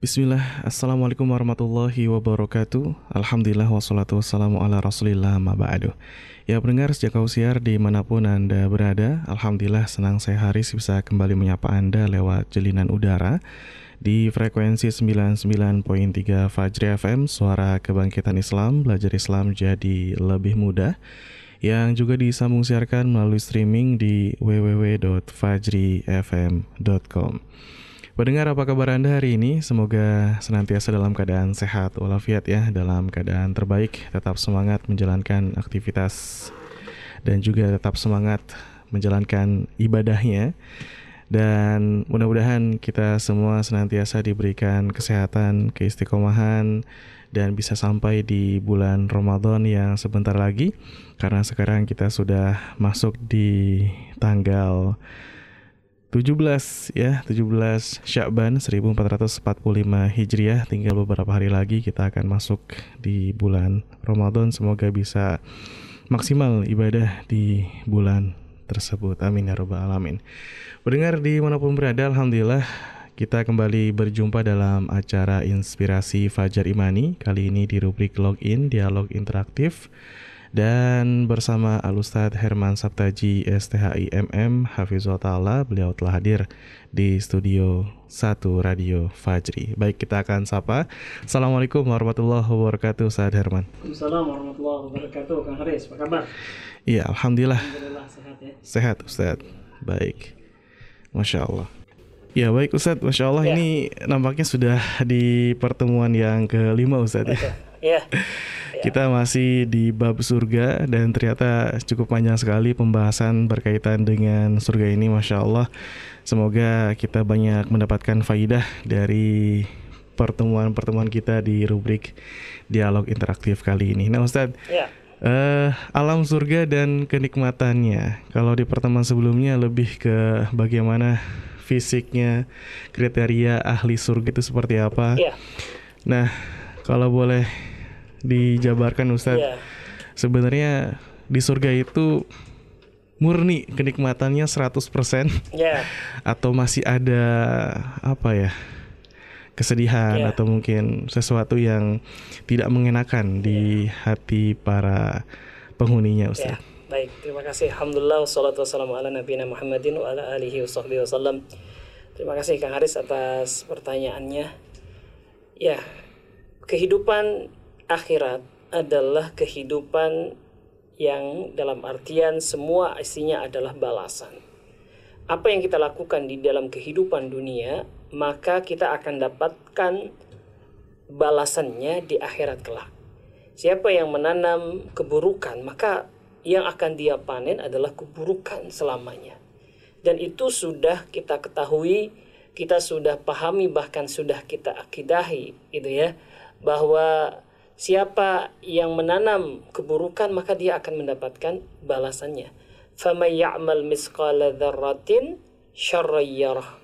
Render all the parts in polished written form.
Bismillah, Assalamualaikum warahmatullahi wabarakatuh. Alhamdulillah wassalatu wassalamu ala rasulillah ma ba'du. Ya pendengar sejak usiar dimanapun Anda berada, Alhamdulillah senang saya Haris bisa kembali menyapa Anda lewat jelinan udara di frekuensi 99.3 Fajri FM, suara kebangkitan Islam, belajar Islam jadi lebih mudah, yang juga disambung siarkan melalui streaming di www.fajrifm.com. Pendengar, apa kabar Anda hari ini? Semoga senantiasa dalam keadaan sehat walafiat ya, dalam keadaan terbaik, tetap semangat menjalankan aktivitas dan juga tetap semangat menjalankan ibadahnya. Dan mudah-mudahan kita semua senantiasa diberikan kesehatan, keistiqomahan, dan bisa sampai di bulan Ramadan yang sebentar lagi. Karena sekarang kita sudah masuk di tanggal 17 Sya'ban 1445 Hijriah. Tinggal beberapa hari lagi kita akan masuk di bulan Ramadan. Semoga bisa maksimal ibadah di bulan tersebut. Amin ya rabbal alamin. Pendengar dimanapun berada, Alhamdulillah kita kembali berjumpa dalam acara Inspirasi Fajar Imani. Kali ini di rubrik Login, Dialog Interaktif. Dan bersama Al-Ustadz Herman Sabtaji STHI MM Hafizullah Ta'ala, beliau telah hadir di studio 1 Radio Fajri. Baik, kita akan sapa. Assalamualaikum warahmatullahi wabarakatuh, Ustadz Herman. Waalaikumsalam warahmatullahi wabarakatuh. Kang Haris, apa kabar? Iya, Alhamdulillah. Alhamdulillah sehat ya. Sehat, Ustadz. Baik, Masya Allah. Ya baik Ustadz, Masya Allah ya. Ini nampaknya sudah di pertemuan yang kelima Ustadz ya. Iya. Kita masih di bab surga dan ternyata cukup panjang sekali pembahasan berkaitan dengan surga ini, Masya Allah. Semoga kita banyak mendapatkan faidah dari pertemuan-pertemuan kita di rubrik Dialog Interaktif kali ini. Nah Ustadz, alam surga dan kenikmatannya. Kalau di pertemuan sebelumnya lebih ke bagaimana fisiknya, kriteria ahli surga itu seperti apa. Nah, kalau boleh dijabarkan Ustadz, sebenarnya di surga itu murni kenikmatannya 100% atau masih ada kesedihan atau mungkin sesuatu yang tidak mengenakan di hati para penghuninya Ustadz. Baik, terima kasih. Alhamdulillah wassalatu wassalamu ala nabiyina Muhammadin wa ala alihi washabbihi wasallam. Terima kasih Kang Haris atas pertanyaannya. Ya, kehidupan akhirat adalah kehidupan yang dalam artian semua isinya adalah balasan. Apa yang kita lakukan di dalam kehidupan dunia, maka kita akan dapatkan balasannya di akhirat kelak. Siapa yang menanam keburukan, maka yang akan dia panen adalah keburukan selamanya. Dan itu sudah kita ketahui, kita sudah pahami, bahkan sudah kita akidahi gitu ya, bahwa siapa yang menanam keburukan maka dia akan mendapatkan balasannya. Faman ya'mal misqala dzarratin syarran yarah.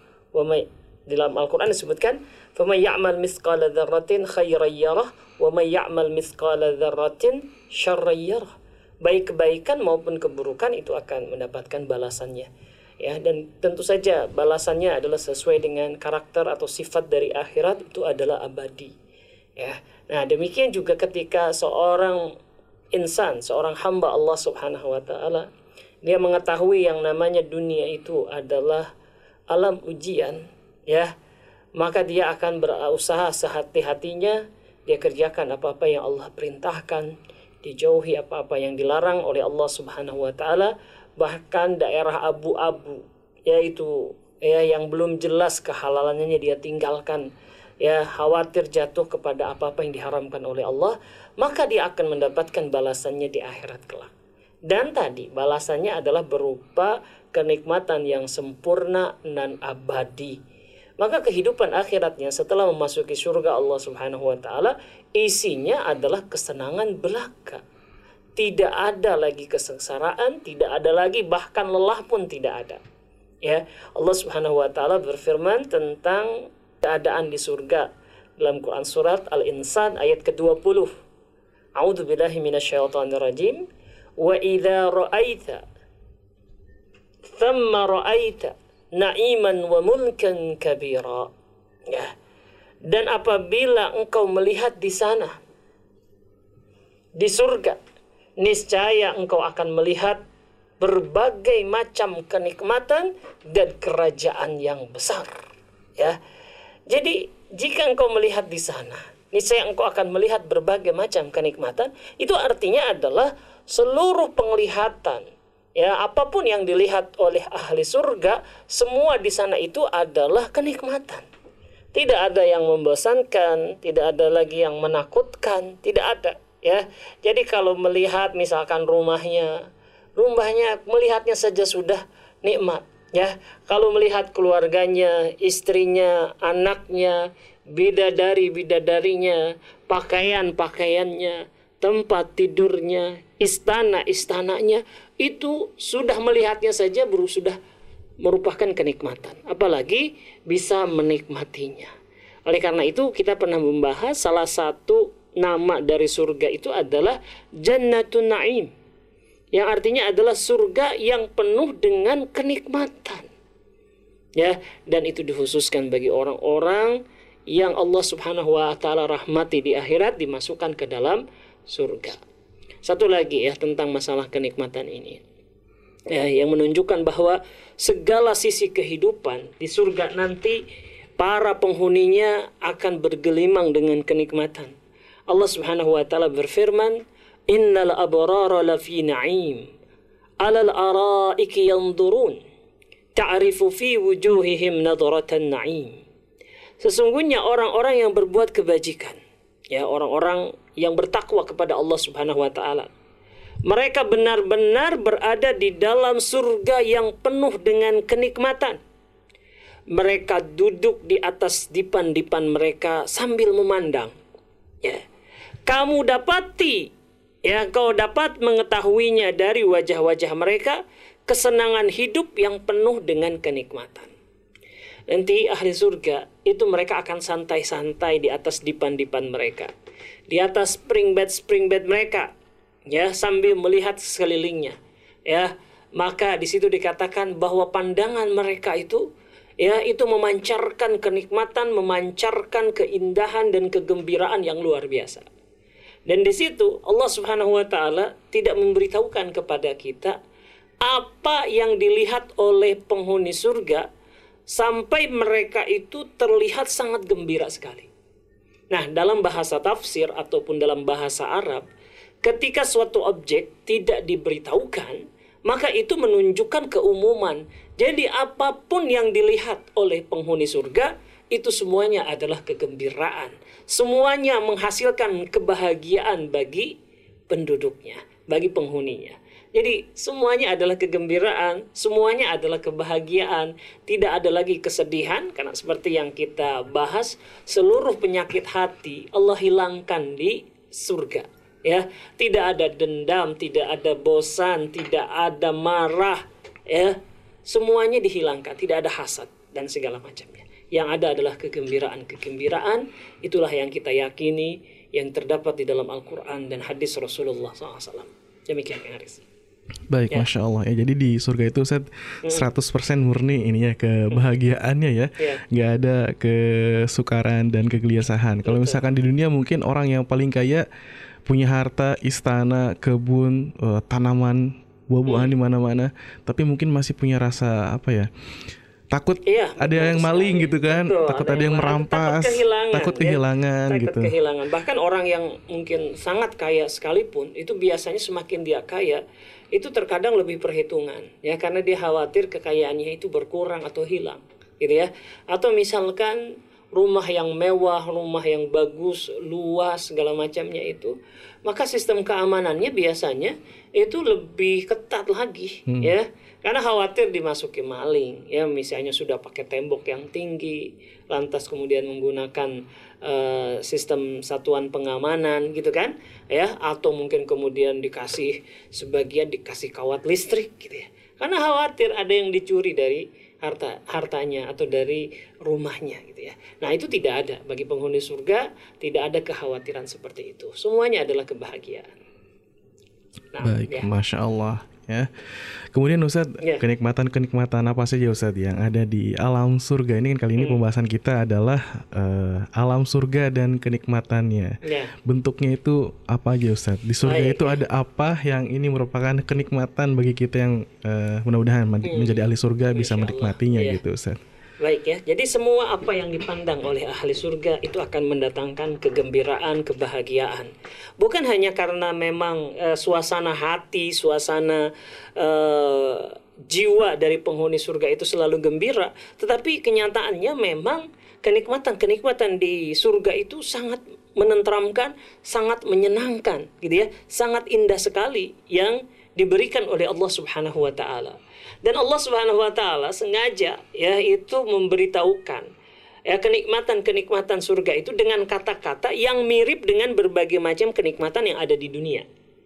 Dalam Al-Qur'an disebutkan faman ya'mal misqala dzarratin khairan yarah wa may ya'mal misqala dzarratin syarran yarah. Baik kebaikan maupun keburukan itu akan mendapatkan balasannya. Ya, dan tentu saja balasannya adalah sesuai dengan karakter atau sifat dari akhirat, itu adalah abadi. Ya. Nah, demikian juga ketika seorang insan, seorang hamba Allah Subhanahu wa taala, dia mengetahui yang namanya dunia itu adalah alam ujian, ya, maka dia akan berusaha sehati-hatinya, dia kerjakan apa-apa yang Allah perintahkan, dijauhi apa-apa yang dilarang oleh Allah Subhanahu wa taala, bahkan daerah abu-abu, yaitu yang belum jelas kehalalannya dia tinggalkan. Ya, khawatir jatuh kepada apa-apa yang diharamkan oleh Allah, maka dia akan mendapatkan balasannya di akhirat kelak. Dan tadi balasannya adalah berupa kenikmatan yang sempurna dan abadi. Maka kehidupan akhiratnya setelah memasuki surga Allah Subhanahu wa taala, isinya adalah kesenangan belaka. Tidak ada lagi kesengsaraan, tidak ada lagi bahkan lelah pun tidak ada. Ya, Allah Subhanahu wa taala berfirman tentang keadaan di surga dalam Quran surat Al-Insan ayat ke-20. A'udzu billahi minasyaitonir rajim. Wa idza ra'aita thamma ra'aita na'iman wa mulkan kabira. Ya. Dan apabila engkau melihat di sana, di surga, niscaya engkau akan melihat berbagai macam kenikmatan dan kerajaan yang besar. Ya. Jadi jika engkau melihat di sana, niscaya engkau akan melihat berbagai macam kenikmatan. Itu artinya adalah seluruh penglihatan, ya, apapun yang dilihat oleh ahli surga, semua di sana itu adalah kenikmatan. Tidak ada yang membosankan, tidak ada lagi yang menakutkan, tidak ada, ya. Jadi kalau melihat misalkan rumahnya melihatnya saja sudah nikmat, ya. Kalau melihat keluarganya, istrinya, anaknya, bidadarinya, pakaiannya, tempat tidurnya, istananya, itu sudah melihatnya saja sudah merupakan kenikmatan. Apalagi bisa menikmatinya. Oleh karena itu kita pernah membahas salah satu nama dari surga itu adalah Jannatun Na'im, yang artinya adalah surga yang penuh dengan kenikmatan. Ya, dan itu dikhususkan bagi orang-orang yang Allah Subhanahu wa taala rahmati di akhirat, dimasukkan ke dalam surga. Satu lagi ya tentang masalah kenikmatan ini. Ya, yang menunjukkan bahwa segala sisi kehidupan di surga nanti para penghuninya akan bergelimang dengan kenikmatan. Allah Subhanahu wa taala berfirman, "Innal abrara lafi na'im, 'alal ara'iki yanzurun, ta'rifu fi wujuhihim nadratan na'im." Sesungguhnya orang-orang yang berbuat kebajikan, ya, orang-orang yang bertakwa kepada Allah Subhanahu wa taala, mereka benar-benar berada di dalam surga yang penuh dengan kenikmatan. Mereka duduk di atas dipan-dipan mereka sambil memandang. Ya. Kamu dapati, ya, kau dapat mengetahuinya dari wajah-wajah mereka, kesenangan hidup yang penuh dengan kenikmatan. Nanti ahli surga itu mereka akan santai-santai di atas dipan-dipan mereka, di atas spring bed mereka, ya, sambil melihat sekelilingnya, ya. Maka di situ dikatakan bahwa pandangan mereka itu, ya, itu memancarkan kenikmatan, memancarkan keindahan dan kegembiraan yang luar biasa. Dan di situ Allah Subhanahu wa taala tidak memberitahukan kepada kita apa yang dilihat oleh penghuni surga sampai mereka itu terlihat sangat gembira sekali. Nah, dalam bahasa tafsir ataupun dalam bahasa Arab, ketika suatu objek tidak diberitahukan, maka itu menunjukkan keumuman. Jadi apapun yang dilihat oleh penghuni surga, itu semuanya adalah kegembiraan. Semuanya menghasilkan kebahagiaan bagi penduduknya, bagi penghuninya. Jadi semuanya adalah kegembiraan, semuanya adalah kebahagiaan. Tidak ada lagi kesedihan, karena seperti yang kita bahas, seluruh penyakit hati Allah hilangkan di surga. Ya, tidak ada dendam, tidak ada bosan, tidak ada marah, ya. Semuanya dihilangkan, tidak ada hasad dan segala macamnya. Yang ada adalah kegembiraan. Itulah yang kita yakini, yang terdapat di dalam Al-Quran dan hadis Rasulullah SAW. Demikian, Kang Haris. Baik, ya. Masya Allah ya. Jadi di surga itu Ustaz 100% murni ini ya kebahagiaannya ya. Nggak ada kesukaran dan kegelisahan. Kalau misalkan di dunia mungkin orang yang paling kaya punya harta, istana, kebun, tanaman, buah-buahan di mana-mana, tapi mungkin masih punya rasa apa ya? Takut ada yang maling gitu kan, betul, takut ada yang merampas, takut kehilangan ya, gitu. Kehilangan. Bahkan orang yang mungkin sangat kaya sekalipun, itu biasanya semakin dia kaya, itu terkadang lebih perhitungan, ya, karena dia khawatir kekayaannya itu berkurang atau hilang, gitu ya. Atau misalkan rumah yang mewah, rumah yang bagus, luas, segala macamnya itu, maka sistem keamanannya biasanya itu lebih ketat lagi, ya. Karena khawatir dimasuki maling, ya, misalnya sudah pakai tembok yang tinggi, lantas kemudian menggunakan sistem satuan pengamanan gitu kan, ya, atau mungkin kemudian sebagian dikasih kawat listrik gitu ya. Karena khawatir ada yang dicuri dari hartanya atau dari rumahnya gitu ya. Nah, itu tidak ada bagi penghuni surga, tidak ada kekhawatiran seperti itu. Semuanya adalah kebahagiaan. Nah, Baik, ya. Masya Allah ya. Kemudian Ustadz, Ya. kenikmatan-kenikmatan apa saja Ustadz yang ada di alam surga ini? Kan kali ini pembahasan kita adalah alam surga dan kenikmatannya. Ya. Bentuknya itu apa aja Ustadz? Di surga Baik, itu ada apa yang ini merupakan kenikmatan bagi kita yang mudah-mudahan menjadi ahli surga bisa Masya Allah. menikmatinya Ya. gitu Ustadz. Baik ya, jadi semua apa yang dipandang oleh ahli surga itu akan mendatangkan kegembiraan, kebahagiaan. Bukan hanya karena memang suasana hati, suasana jiwa dari penghuni surga itu selalu gembira, tetapi kenyataannya memang kenikmatan-kenikmatan di surga itu sangat menenteramkan, sangat menyenangkan, gitu ya, sangat indah sekali yang diberikan oleh Allah Subhanahu wa taala. Dan Allah Subhanahu wa taala sengaja ya itu memberitahukan ya kenikmatan-kenikmatan surga itu dengan kata-kata yang mirip dengan berbagai macam kenikmatan yang ada di dunia.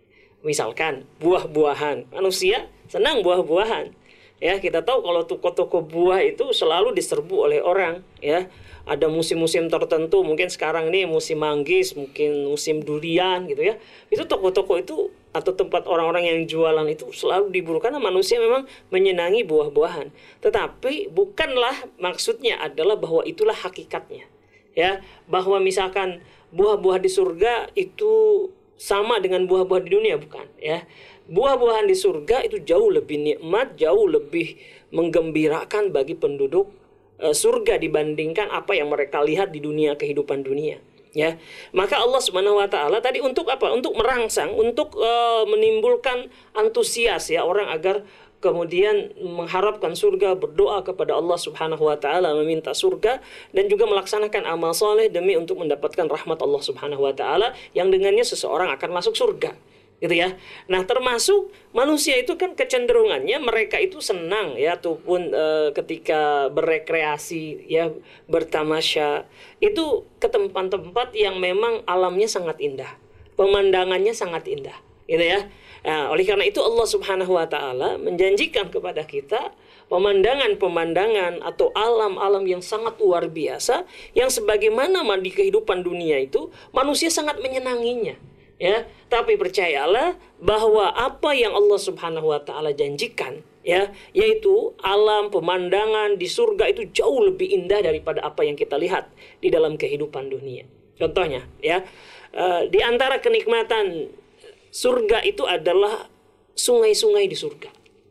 Misalkan buah-buahan. Manusia senang buah-buahan. Ya, kita tahu kalau toko-toko buah itu selalu diserbu oleh orang, ya. Ada musim-musim tertentu, mungkin sekarang ini musim manggis, mungkin musim durian gitu ya. Itu toko-toko itu atau tempat orang-orang yang jualan itu selalu diburu karena manusia memang menyenangi buah-buahan. Tetapi bukanlah maksudnya adalah bahwa itulah hakikatnya. Ya, bahwa misalkan buah-buah di surga itu sama dengan buah-buah di dunia, bukan, ya. Buah-buahan di surga itu jauh lebih nikmat, jauh lebih menggembirakan bagi penduduk surga dibandingkan apa yang mereka lihat di dunia, kehidupan dunia, ya. Maka Allah Subhanahu wa taala tadi untuk apa? Untuk merangsang, untuk menimbulkan antusias ya orang agar kemudian mengharapkan surga, berdoa kepada Allah Subhanahu wa taala, meminta surga dan juga melaksanakan amal soleh demi untuk mendapatkan rahmat Allah Subhanahu wa taala yang dengannya seseorang akan masuk surga. Gitu ya. Nah, termasuk manusia itu kan kecenderungannya mereka itu senang ya ataupun ketika berekreasi ya, bertamasya itu ke tempat-tempat yang memang alamnya sangat indah, pemandangannya sangat indah, gitu ya. Nah, oleh karena itu Allah Subhanahu wa taala menjanjikan kepada kita pemandangan-pemandangan atau alam-alam yang sangat luar biasa yang sebagaimana di kehidupan dunia itu manusia sangat menyenanginya. Ya, tapi percayalah bahwa apa yang Allah Subhanahu wa taala janjikan ya, yaitu alam pemandangan di surga itu jauh lebih indah daripada apa yang kita lihat di dalam kehidupan dunia. Contohnya ya, di antara kenikmatan surga itu adalah sungai-sungai di surga.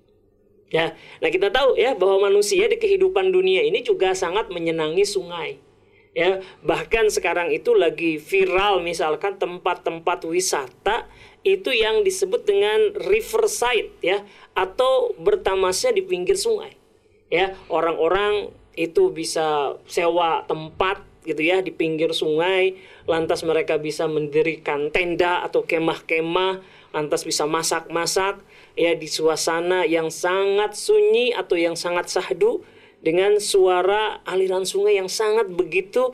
Ya, nah kita tahu ya bahwa manusia di kehidupan dunia ini juga sangat menyenangi sungai. Ya, bahkan sekarang itu lagi viral misalkan tempat-tempat wisata itu yang disebut dengan riverside ya, atau bertamasya di pinggir sungai. Ya, orang-orang itu bisa sewa tempat gitu ya di pinggir sungai, lantas mereka bisa mendirikan tenda atau kemah-kemah, lantas bisa masak-masak ya di suasana yang sangat sunyi atau yang sangat syahdu, dengan suara aliran sungai yang sangat begitu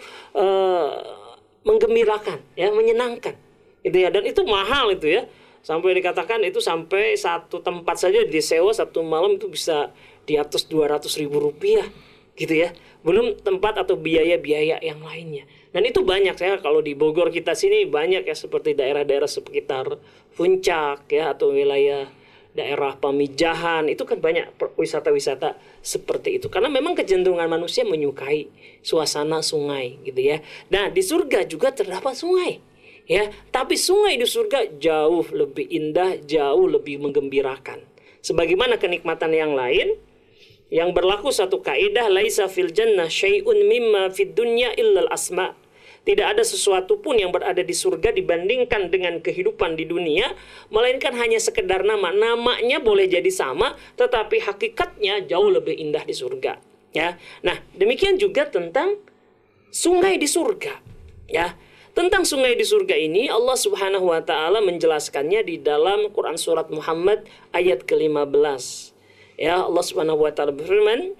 menggembirakan, ya, menyenangkan, gitu ya. Dan itu mahal itu ya, sampai dikatakan itu sampai satu tempat saja disewa satu malam itu bisa di atas 200.000 rupiah, gitu ya. Belum tempat atau biaya-biaya yang lainnya. Dan itu banyak ya, kalau di Bogor kita sini banyak ya, seperti daerah-daerah sekitar Puncak ya, atau wilayah daerah Pamijahan, itu kan banyak wisata-wisata seperti itu. Karena memang kecenderungan manusia menyukai suasana sungai, gitu ya. Nah, di surga juga terdapat sungai, ya. Tapi sungai di surga jauh lebih indah, jauh lebih menggembirakan. Sebagaimana kenikmatan yang lain, yang berlaku satu kaidah, laisa fil jannah syai'un mimma fid dunya illal asma'. Tidak ada sesuatu pun yang berada di surga dibandingkan dengan kehidupan di dunia, melainkan hanya sekedar nama. Namanya boleh jadi sama, tetapi hakikatnya jauh lebih indah di surga. Ya, nah demikian juga tentang sungai di surga. Ya, tentang sungai di surga ini Allah Subhanahu Wa Taala menjelaskannya di dalam Quran surat Muhammad ayat ke-15. Ya, Allah Subhanahu Wa Taala berfirman,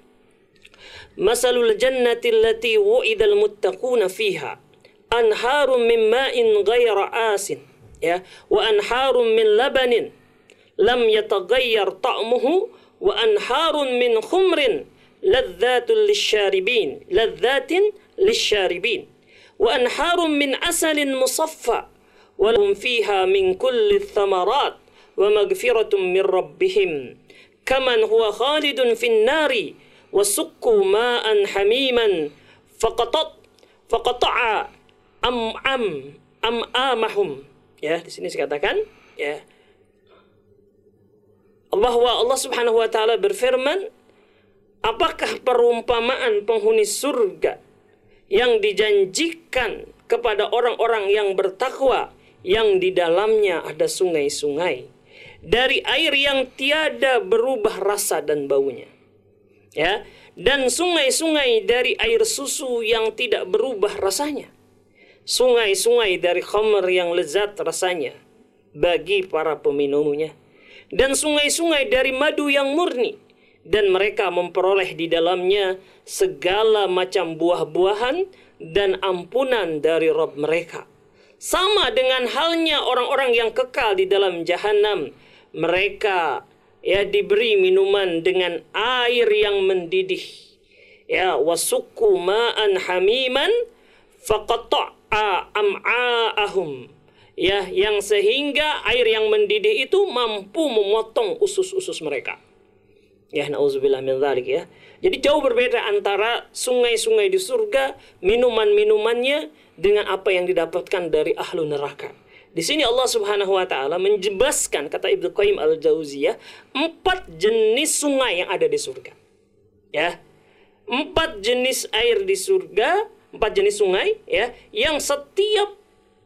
"Masalul jannati allati wu'idal muttaquna fiha. Anharum min ma'in ghaira asin ya wa anharum min labanin lam yataghayyar ta'muhu wa anharum min khumrin ladzatin lisyaribin wa anharum min asalin musaffa wa lahum fiha min kulli thamarat wa maghfiratum min rabbihim kaman huwa khalidun fin nari wa suqqu ma'an hamiman faqata'a am'amahum. Ya, di sini dikatakan ya bahwa Allah Subhanahu wa taala berfirman, apakah perumpamaan penghuni surga yang dijanjikan kepada orang-orang yang bertakwa yang di dalamnya ada sungai-sungai dari air yang tiada berubah rasa dan baunya, ya, dan sungai-sungai dari air susu yang tidak berubah rasanya, sungai-sungai dari khamr yang lezat rasanya bagi para peminumnya, dan sungai-sungai dari madu yang murni, dan mereka memperoleh di dalamnya segala macam buah-buahan dan ampunan dari Rabb mereka. Sama dengan halnya orang-orang yang kekal di dalam jahanam, mereka ya diberi minuman dengan air yang mendidih, ya, wasuqu ma'an hamiman faqata'a am'a'ahum, ya, yang sehingga air yang mendidih itu mampu memotong usus-usus mereka. Ya, nauzubillah min dzalik ya. Jadi jauh berbeda antara sungai-sungai di surga, minuman-minumannya dengan apa yang didapatkan dari ahlu neraka. Di sini Allah Subhanahu wa taala menjelaskan, kata Ibnu Qayyim Al-Jauziyah, 4 jenis sungai yang ada di surga. Ya. 4 jenis air di surga, 4 jenis sungai ya, yang setiap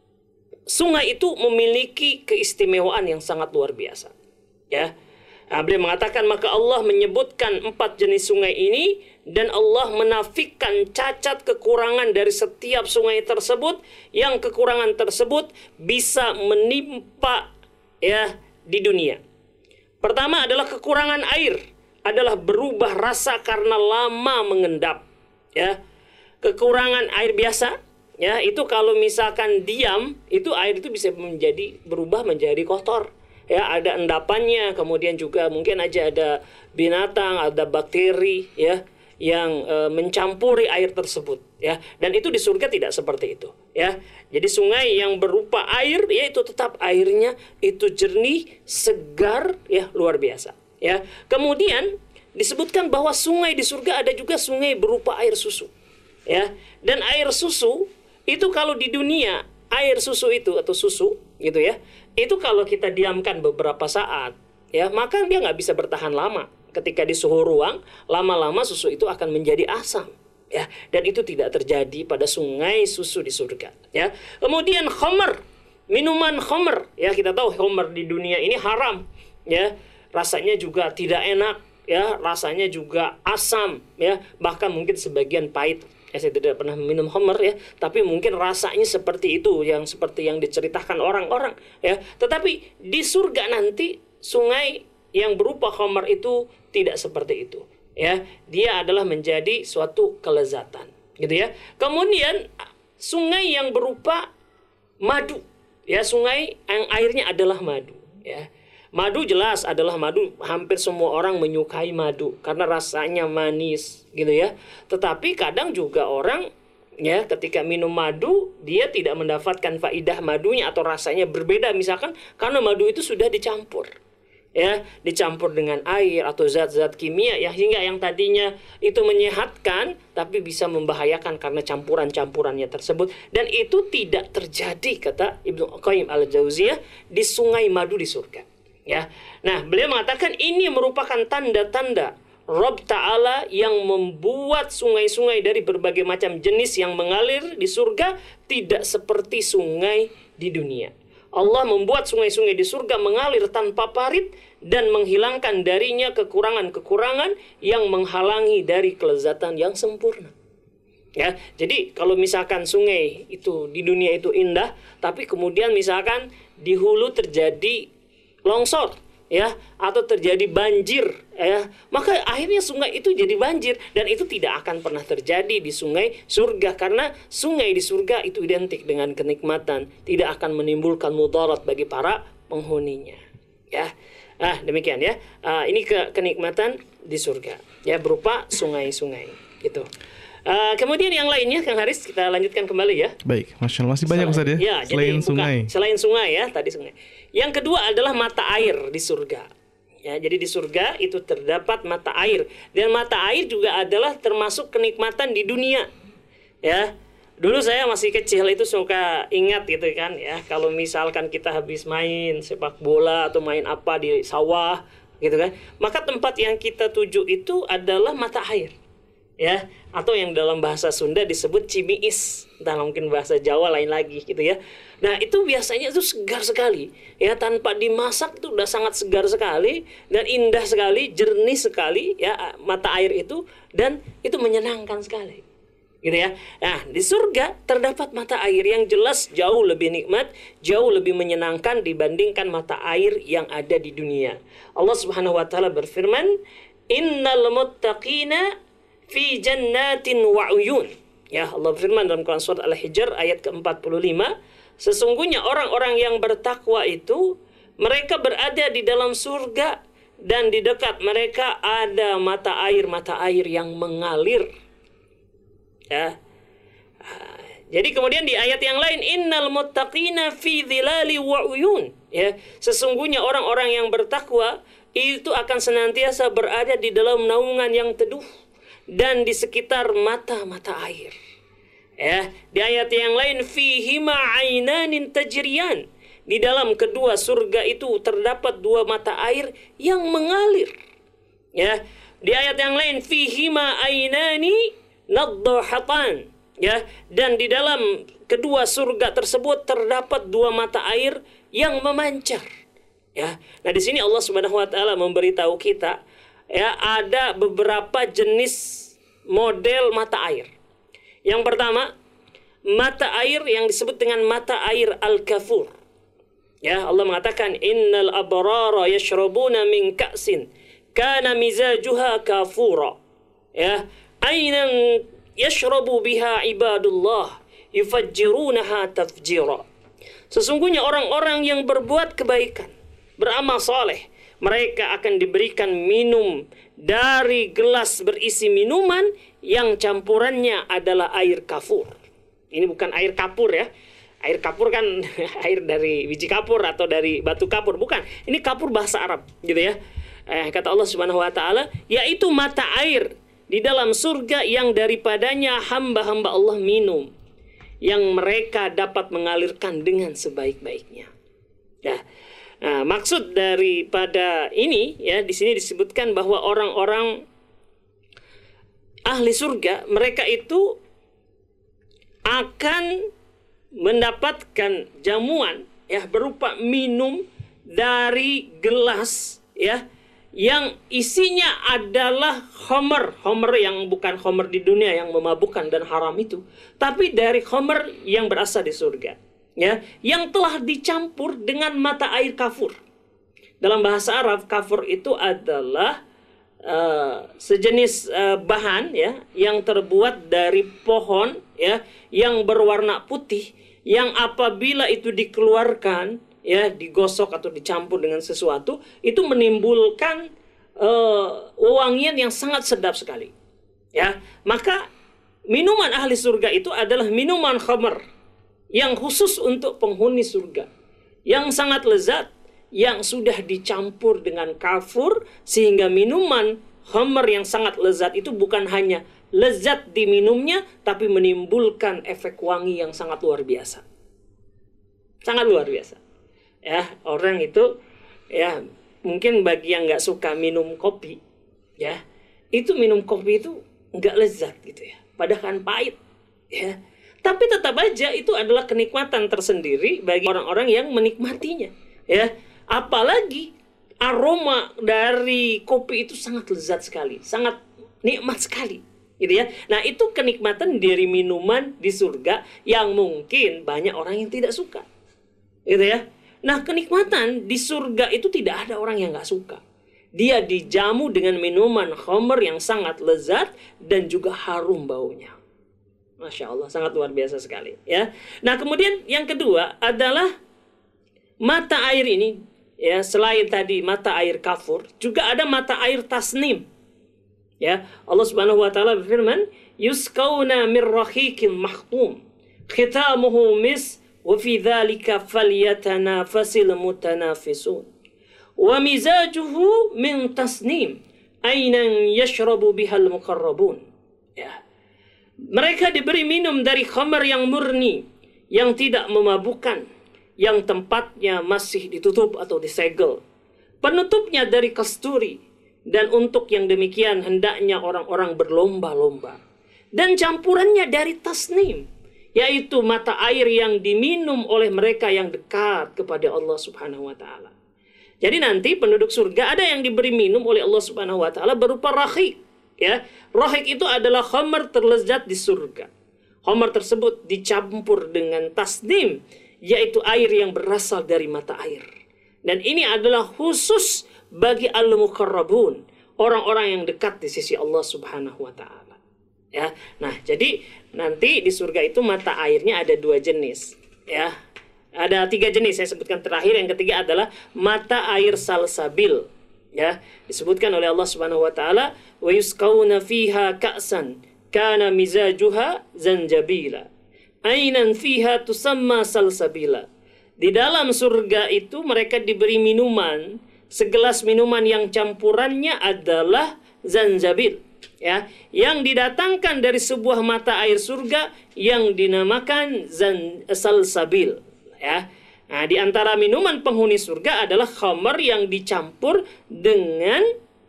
sungai itu memiliki keistimewaan yang sangat luar biasa. Ya. Beliau mengatakan, maka Allah menyebutkan 4 jenis sungai ini dan Allah menafikan cacat kekurangan dari setiap sungai tersebut, yang kekurangan tersebut bisa menimpa ya di dunia. Pertama adalah kekurangan air, adalah berubah rasa karena lama mengendap. Ya, kekurangan air biasa, ya, itu kalau misalkan diam, itu air itu bisa berubah menjadi kotor. Ya, ada endapannya, kemudian juga mungkin aja ada binatang, ada bakteri ya yang mencampuri air tersebut ya. Dan itu di surga tidak seperti itu ya. Jadi sungai yang berupa air ya itu tetap airnya itu jernih, segar ya, luar biasa ya. Kemudian disebutkan bahwa sungai di surga ada juga sungai berupa air susu ya. Dan air susu itu kalau di dunia air susu itu atau susu gitu ya, itu kalau kita diamkan beberapa saat ya, maka dia nggak bisa bertahan lama. Ketika di suhu ruang, lama-lama susu itu akan menjadi asam ya, dan itu tidak terjadi pada sungai susu di surga ya. Kemudian khamr, minuman khamr ya, kita tahu khamr di dunia ini haram ya, rasanya juga tidak enak ya, rasanya juga asam ya, bahkan mungkin sebagian pahit. Ya, saya tidak pernah minum khamr ya, tapi mungkin rasanya seperti itu, yang seperti yang diceritakan orang-orang ya. Tetapi di surga nanti sungai yang berupa khamr itu tidak seperti itu ya. Dia adalah menjadi suatu kelezatan gitu ya. Kemudian sungai yang berupa madu ya, sungai yang airnya adalah madu ya. Madu jelas adalah madu, hampir semua orang menyukai madu karena rasanya manis gitu ya. Tetapi kadang juga orang ya ketika minum madu dia tidak mendapatkan faidah madunya atau rasanya berbeda, misalkan karena madu itu sudah dicampur ya, dicampur dengan air atau zat-zat kimia ya, hingga yang tadinya itu menyehatkan tapi bisa membahayakan karena campuran-campurannya tersebut. Dan itu tidak terjadi, kata Ibnu Qayyim Al-Jauziyah, di sungai madu di surga. Ya, nah beliau mengatakan ini merupakan tanda-tanda Rabb Ta'ala yang membuat sungai-sungai dari berbagai macam jenis yang mengalir di surga tidak seperti sungai di dunia. Allah membuat sungai-sungai di surga mengalir tanpa parit dan menghilangkan darinya kekurangan-kekurangan yang menghalangi dari kelezatan yang sempurna. Ya, jadi kalau misalkan sungai itu di dunia itu indah, tapi kemudian misalkan di hulu terjadi longsor ya, atau terjadi banjir ya, maka akhirnya sungai itu jadi banjir, dan itu tidak akan pernah terjadi di sungai surga, karena sungai di surga itu identik dengan kenikmatan, tidak akan menimbulkan mudarat bagi para penghuninya ya. Demikian ya. Ini kenikmatan di surga ya, berupa sungai-sungai gitu. Kemudian yang lainnya, Kang Haris, kita lanjutkan kembali ya. Baik, Masya Allah, masih banyak Ustaz ya. Selain sungai. Selain sungai ya, tadi sungai. Yang kedua adalah mata air di surga. Ya, jadi di surga itu terdapat mata air, dan mata air juga adalah termasuk kenikmatan di dunia. Ya. Dulu saya masih kecil itu suka ingat gitu kan ya, kalau misalkan kita habis main sepak bola atau main apa di sawah gitu kan, maka tempat yang kita tuju itu adalah mata air. Ya, atau yang dalam bahasa Sunda disebut cimiis, entah mungkin bahasa Jawa lain lagi gitu ya. Nah, itu biasanya itu segar sekali ya, tanpa dimasak itu udah sangat segar sekali dan indah sekali, jernih sekali ya mata air itu, dan itu menyenangkan sekali gitu ya. Nah, di surga terdapat mata air yang jelas jauh lebih nikmat, jauh lebih menyenangkan dibandingkan mata air yang ada di dunia. Allah Subhanahu wa taala berfirman, "Innal muttaqina fi jannatin wa uyun." Ya, Allah berfirman dalam Quran surat Al-Hijr ayat ke-45, sesungguhnya orang-orang yang bertakwa itu mereka berada di dalam surga dan di dekat mereka ada mata air yang mengalir. Ya. Jadi kemudian di ayat yang lain, innal muttaqina fi dhilali wa uyun. Ya, sesungguhnya orang-orang yang bertakwa itu akan senantiasa berada di dalam naungan yang teduh dan di sekitar mata-mata air. Ya, di ayat yang lain, fihima ainanin tajriyan. Di dalam kedua surga itu terdapat dua mata air yang mengalir. Ya, di ayat yang lain, fihima ainani naddahatan. Ya, dan di dalam kedua surga tersebut terdapat dua mata air yang memancar. Ya. Nah, di sini Allah Subhanahu wa taala memberitahu kita ya, ada beberapa jenis model mata air. Yang pertama, mata air yang disebut dengan mata air al-kafur. Ya, Allah mengatakan innal abrara yashrabuna min ka'sin kana mizajuha kafura. Ya, ainan yashrabu biha ibadullah yufajjirunaha tafjira. Sesungguhnya orang-orang yang berbuat kebaikan, beramal saleh, mereka akan diberikan minum dari gelas berisi minuman yang campurannya adalah air kafur. Ini bukan air kapur ya. Air kapur kan air dari biji kapur atau dari batu kapur, bukan. Ini kapur bahasa Arab gitu ya. Kata Allah Subhanahu wa taala, yaitu mata air di dalam surga yang daripadanya hamba-hamba Allah minum, yang mereka dapat mengalirkan dengan sebaik-baiknya. Nah, maksud daripada ini ya, di sini disebutkan bahwa orang-orang ahli surga mereka itu akan mendapatkan jamuan ya berupa minum dari gelas ya yang isinya adalah khamr yang bukan khamr di dunia yang memabukkan dan haram itu, tapi dari khamr yang berasal di surga. Ya, yang telah dicampur dengan mata air kafur. Dalam bahasa Arab, kafur itu adalah sejenis bahan ya yang terbuat dari pohon ya yang berwarna putih, yang apabila itu dikeluarkan ya, digosok atau dicampur dengan sesuatu, itu menimbulkan wewangian yang sangat sedap sekali. Ya, maka minuman ahli surga itu adalah minuman khamr yang khusus untuk penghuni surga, yang sangat lezat, yang sudah dicampur dengan kafur, sehingga minuman khamr yang sangat lezat itu bukan hanya lezat diminumnya, tapi menimbulkan efek wangi yang sangat luar biasa. Sangat luar biasa. Ya, orang itu ya mungkin bagi yang nggak suka minum kopi, ya itu minum kopi itu nggak lezat gitu ya, padahal kan pahit, ya. Tapi tetap aja itu adalah kenikmatan tersendiri bagi orang-orang yang menikmatinya, ya. Apalagi aroma dari kopi itu sangat lezat sekali, sangat nikmat sekali, gitu ya. Nah, itu kenikmatan dari minuman di surga yang mungkin banyak orang yang tidak suka, gitu ya. Nah, kenikmatan di surga itu tidak ada orang yang nggak suka. Dia dijamu dengan minuman khamr yang sangat lezat dan juga harum baunya. Masya Allah, sangat luar biasa sekali ya. Nah, kemudian yang kedua adalah mata air ini ya, selain tadi mata air kafur, juga ada mata air tasnim. Ya, Allah Subhanahu wa taala berfirman, yusqawna min rahiqin mahtum khitamuhu mis wa fi dzalika falyatanafasil mutanafisun wa mizajuhu min tasnim ainan yashrabu bihal muqarrabun. Ya. Mereka diberi minum dari khamar yang murni, yang tidak memabukkan, yang tempatnya masih ditutup atau disegel. Penutupnya dari kasturi, dan untuk yang demikian hendaknya orang-orang berlomba-lomba. Dan campurannya dari tasnim, yaitu mata air yang diminum oleh mereka yang dekat kepada Allah Subhanahu wa taala. Jadi nanti penduduk surga ada yang diberi minum oleh Allah Subhanahu wa taala berupa rahiq, ya. Rahiq itu adalah khamar terlezat di surga. Khamar tersebut dicampur dengan tasnim, yaitu air yang berasal dari mata air. Dan ini adalah khusus bagi al-muqarrabun, orang-orang yang dekat di sisi Allah Subhanahu wa taala. Ya. Nah, jadi nanti di surga itu mata airnya ada 2 jenis, ya. Ada 3 jenis saya sebutkan terakhir, yang ketiga adalah mata air salsabil, ya. Disebutkan oleh Allah Subhanahu wa taala, wa yusqawna fiha ka'san kana mizajuha zanjabila ainan fiha tusamma salsabila. Di dalam surga itu mereka diberi minuman, segelas minuman yang campurannya adalah zanjabil, ya, yang didatangkan dari sebuah mata air surga yang dinamakan salsabil, ya. Nah, di antara minuman penghuni surga adalah khamar yang dicampur dengan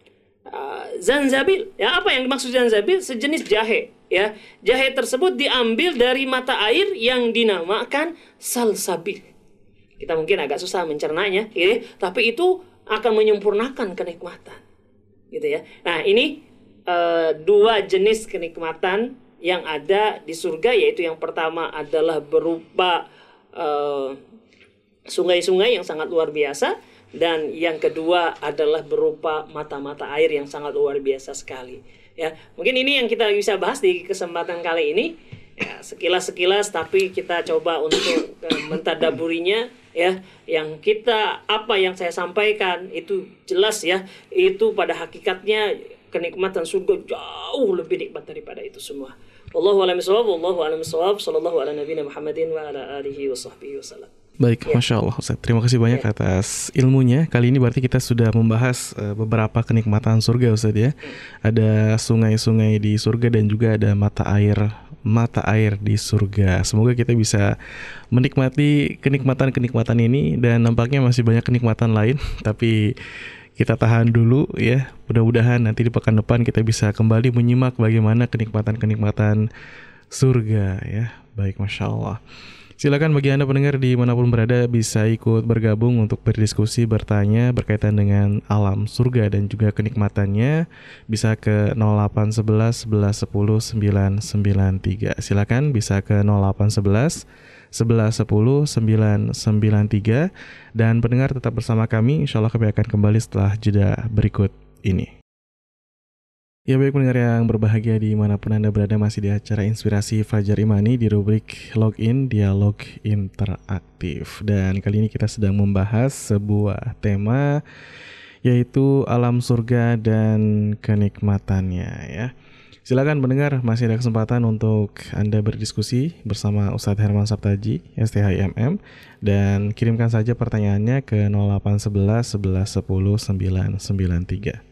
zanjabil. Ya, apa yang dimaksud zanjabil? Sejenis jahe, ya. Jahe tersebut diambil dari mata air yang dinamakan salsabil. Kita mungkin agak susah mencernanya, ya, tapi itu akan menyempurnakan kenikmatan, gitu ya. Nah, ini 2 jenis kenikmatan yang ada di surga, yaitu yang pertama adalah berupa sungai-sungai yang sangat luar biasa, dan yang kedua adalah berupa mata-mata air yang sangat luar biasa sekali. Ya, mungkin ini yang kita bisa bahas di kesempatan kali ini. Ya, sekilas-sekilas, tapi kita coba untuk mentadaburinya, ya. Yang kita, apa yang saya sampaikan itu jelas, ya, itu pada hakikatnya kenikmatan surga jauh lebih nikmat daripada itu semua. Wallahu a'lam bishawab, wallahu a'lam bishawab, sallallahu ala nabiyina Muhammadin wa ala alihi wa sahbihi wasallam. Baik, ya. Masya Allah Ustaz, terima kasih banyak atas ilmunya. Kali ini berarti kita sudah membahas beberapa kenikmatan surga Ustaz, ya. Ada sungai-sungai di surga dan juga ada mata air di surga. Semoga kita bisa menikmati kenikmatan-kenikmatan ini, dan nampaknya masih banyak kenikmatan lain, tapi kita tahan dulu, ya. Mudah-mudahan nanti di pekan depan kita bisa kembali menyimak bagaimana kenikmatan-kenikmatan surga, ya. Baik, Masya Allah. Silakan bagi Anda pendengar dimanapun berada bisa ikut bergabung untuk berdiskusi, bertanya berkaitan dengan alam surga dan juga kenikmatannya. Bisa ke 0811 11 10 993. Silakan bisa ke 0811 11 10 993. Dan pendengar tetap bersama kami. Insya Allah kami akan kembali setelah jeda berikut ini. Ya, baik pendengar yang berbahagia dimanapun Anda berada, masih di acara Inspirasi Fajar Imani di rubrik Login Dialog Interaktif. Dan kali ini kita sedang membahas sebuah tema, yaitu alam surga dan kenikmatannya, ya. Silakan pendengar, masih ada kesempatan untuk Anda berdiskusi bersama Ustadz Herman Saptaji, STHIMM, dan kirimkan saja pertanyaannya ke 0811 11 10 993.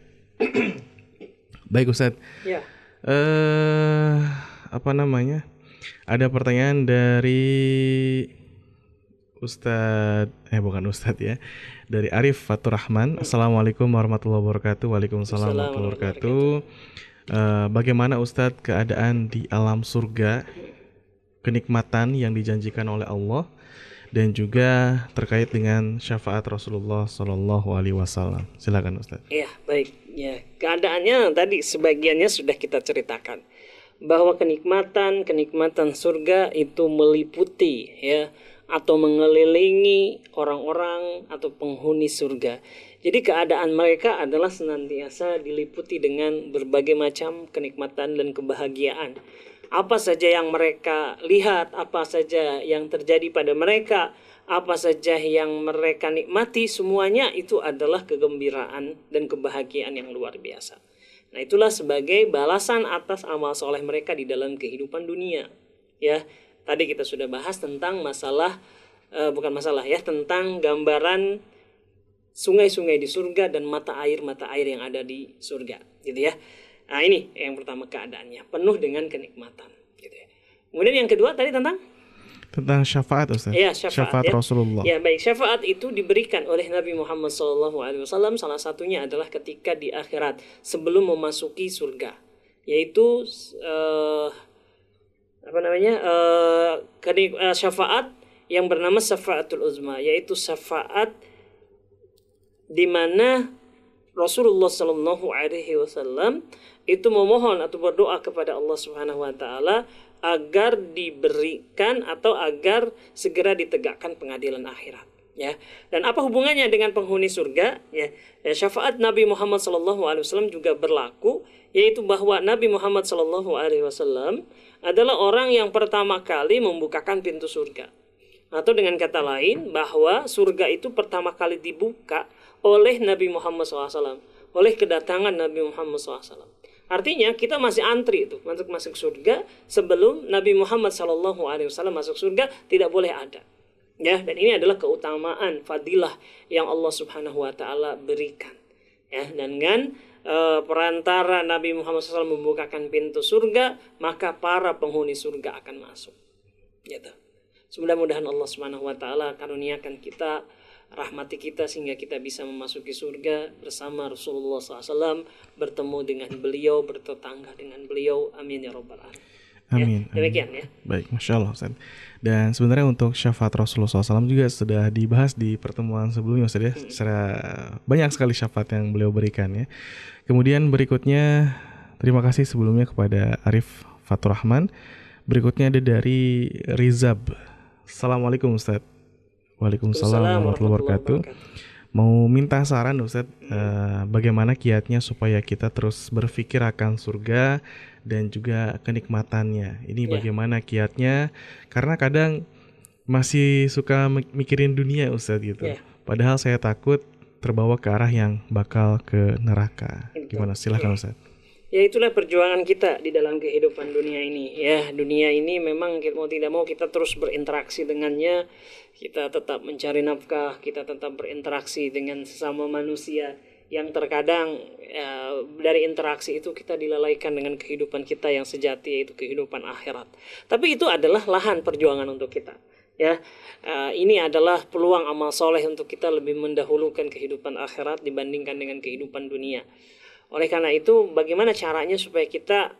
Baik Ustadz, ya. Ada pertanyaan dari dari Arif Fatur Rahman. Assalamualaikum warahmatullahi wabarakatuh. Waalaikumsalam warahmatullahi wabarakatuh. Bagaimana Ustadz keadaan di alam surga, kenikmatan yang dijanjikan oleh Allah, dan juga terkait dengan syafaat Rasulullah SAW. Silakan Ustadz. Iya, baik. Ya, keadaannya tadi sebagiannya sudah kita ceritakan, bahwa kenikmatan surga itu meliputi, ya, atau mengelilingi orang-orang atau penghuni surga. Jadi keadaan mereka adalah senantiasa diliputi dengan berbagai macam kenikmatan dan kebahagiaan. Apa saja yang mereka lihat, apa saja yang terjadi pada mereka, apa saja yang mereka nikmati, semuanya itu adalah kegembiraan dan kebahagiaan yang luar biasa. Nah, itulah sebagai balasan atas amal soleh mereka di dalam kehidupan dunia. Ya, tadi kita sudah bahas tentang masalah bukan masalah ya, tentang gambaran sungai-sungai di surga dan mata air yang ada di surga, gitu ya. Nah, ini yang pertama keadaannya penuh dengan kenikmatan, gitu ya. Kemudian yang kedua tadi tentang syafaat, Ustaz. ya, syafaat ya. Rasulullah. Ya, baik, syafaat itu diberikan oleh Nabi Muhammad SAW. Salah satunya adalah ketika di akhirat sebelum memasuki surga, yaitu syafaat yang bernama syafaatul uzma, yaitu syafaat di mana Rasulullah SAW itu memohon atau berdoa kepada Allah Subhanahu Wa Taala agar diberikan atau agar segera ditegakkan pengadilan akhirat, ya. Dan apa hubungannya dengan penghuni surga, ya? Syafaat Nabi Muhammad SAW juga berlaku, yaitu bahwa Nabi Muhammad SAW adalah orang yang pertama kali membukakan pintu surga, atau dengan kata lain bahwa surga itu pertama kali dibuka oleh Nabi Muhammad SAW, oleh kedatangan Nabi Muhammad SAW. Artinya kita masih antri itu masuk surga sebelum Nabi Muhammad SAW masuk surga tidak boleh ada. Ya, dan ini adalah keutamaan fadilah yang Allah Subhanahu Wa Taala berikan. Ya, dan dengan perantara Nabi Muhammad SAW membukakan pintu surga, maka para penghuni surga akan masuk. Gitu. Mudah-mudahan Allah Subhanahu Wa Taala karuniakan kita, rahmati kita sehingga kita bisa memasuki surga bersama Rasulullah SAW, bertemu dengan beliau, bertetangga dengan beliau. Amin ya rabbal alamin. Amin. Ya, demikian ya. Baik, Masya Allah, Ustaz. Dan sebenarnya untuk syafaat Rasulullah SAW juga sudah dibahas di pertemuan sebelumnya, Ustaz, ya. Secara banyak sekali syafaat yang beliau berikan, ya. Kemudian berikutnya, terima kasih sebelumnya kepada Arif Fatur Rahman. Berikutnya ada dari Rizab. Assalamualaikum, Ustaz. Waalaikumsalam warahmatullahi wabarakatuh. Mau minta saran, Ustaz, bagaimana kiatnya supaya kita terus berpikir akan surga dan juga kenikmatannya. Ini bagaimana kiatnya? Karena kadang masih suka mikirin dunia, Ustaz, gitu. Padahal saya takut terbawa ke arah yang bakal ke neraka. Gimana? Silahkan, Ustaz. Ya, itulah perjuangan kita di dalam kehidupan dunia ini. Ya, dunia ini memang mau tidak mau kita terus berinteraksi dengannya. Kita tetap mencari nafkah, kita tetap berinteraksi dengan sesama manusia yang terkadang dari interaksi itu kita dilalaikan dengan kehidupan kita yang sejati, yaitu kehidupan akhirat. Tapi itu adalah lahan perjuangan untuk kita. Ya, ini adalah peluang amal soleh untuk kita lebih mendahulukan kehidupan akhirat dibandingkan dengan kehidupan dunia. Oleh karena itu, bagaimana caranya supaya kita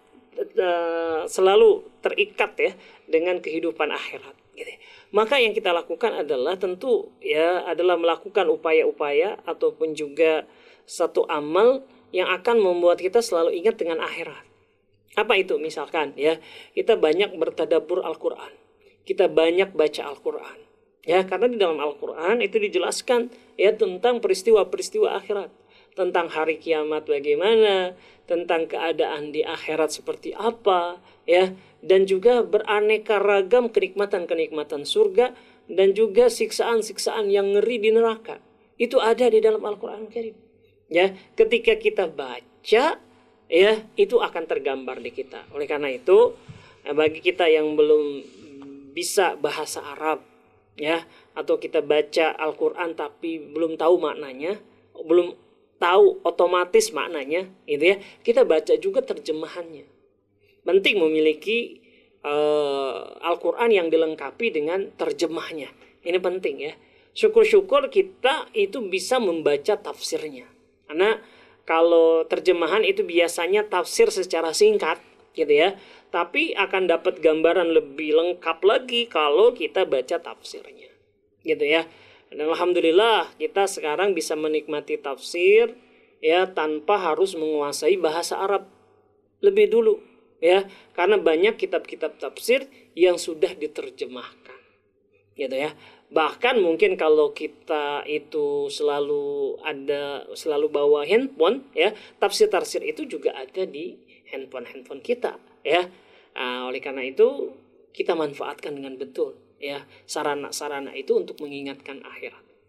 selalu terikat ya dengan kehidupan akhirat, gitu. Maka yang kita lakukan adalah tentu ya adalah melakukan upaya-upaya ataupun juga satu amal yang akan membuat kita selalu ingat dengan akhirat. Apa itu? Misalkan ya, kita banyak bertadabbur Al-Qur'an. Kita banyak baca Al-Qur'an. Ya, karena di dalam Al-Qur'an itu dijelaskan ya tentang peristiwa-peristiwa akhirat. Tentang hari kiamat bagaimana, tentang keadaan di akhirat seperti apa, ya, dan juga beraneka ragam kenikmatan-kenikmatan surga dan juga siksaan-siksaan yang ngeri di neraka. Itu ada di dalam Al-Qur'an Karim. Ya, ketika kita baca, ya, itu akan tergambar di kita. Oleh karena itu, bagi kita yang belum bisa bahasa Arab, ya, atau kita baca Al-Qur'an tapi belum tahu maknanya, belum tahu otomatis maknanya, gitu ya. Kita baca juga terjemahannya. Penting memiliki Al-Qur'an yang dilengkapi dengan terjemahnya. Ini penting ya. Syukur-syukur kita itu bisa membaca tafsirnya. Karena kalau terjemahan itu biasanya tafsir secara singkat, gitu ya. Tapi akan dapat gambaran lebih lengkap lagi kalau kita baca tafsirnya, gitu ya. Dan alhamdulillah kita sekarang bisa menikmati tafsir ya tanpa harus menguasai bahasa Arab lebih dulu ya, karena banyak kitab-kitab tafsir yang sudah diterjemahkan, gitu ya. Bahkan mungkin kalau kita itu selalu bawa handphone ya, tafsir-tafsir itu juga ada di handphone kita ya. Oleh karena itu kita manfaatkan dengan betul ya sarana-sarana itu untuk mengingatkan akhirat.